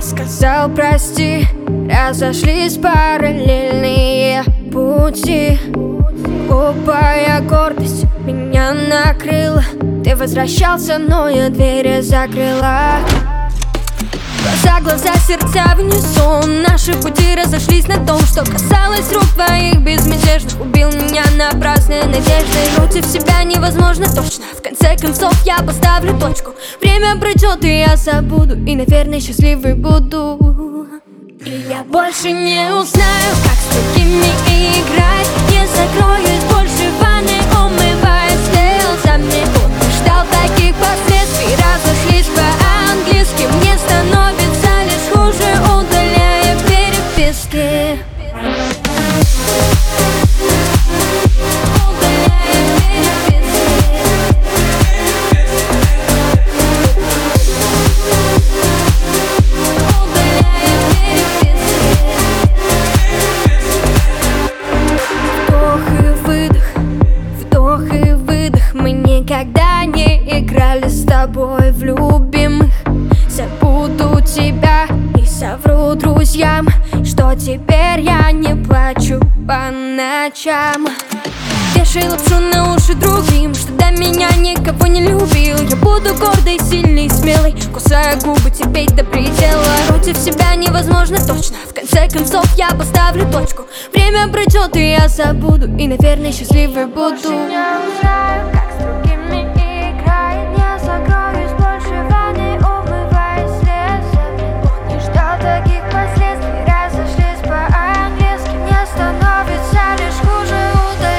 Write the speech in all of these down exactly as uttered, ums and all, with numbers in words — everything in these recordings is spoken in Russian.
сказал прости. Разошлись параллельные пути. Глупая гордость меня накрыла. Ты возвращался, но я двери закрыла. Глаза, глаза, сердца в унисон. Наши пути разошлись на том, что касалось рук твоих безмятежных. Убил меня напрасной надеждой. Против себя невозможно точно. В конце концов я поставлю точку. Время пройдет и я забуду. И, наверное, счастливый буду. И я больше не узнаю, как с другими играть. Не закроюсь больше в ванной, умываясь слезами. Он не ждал таких последствий. Разошлись по-английски. Мне становится лишь хуже, удаляя переписки. Никогда не играли с тобой в любимых. Забуду тебя и совру друзьям, что теперь я не плачу по ночам. Вешай лапшу на уши другим, что до меня никого не любил. Я буду гордой, сильной, смелой, кусая губы теперь до предела. Против себя невозможно точно. В конце концов я поставлю точку. Время пройдет и я забуду. И, наверное, счастливой буду.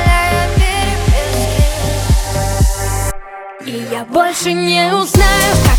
И я больше не узнаю, как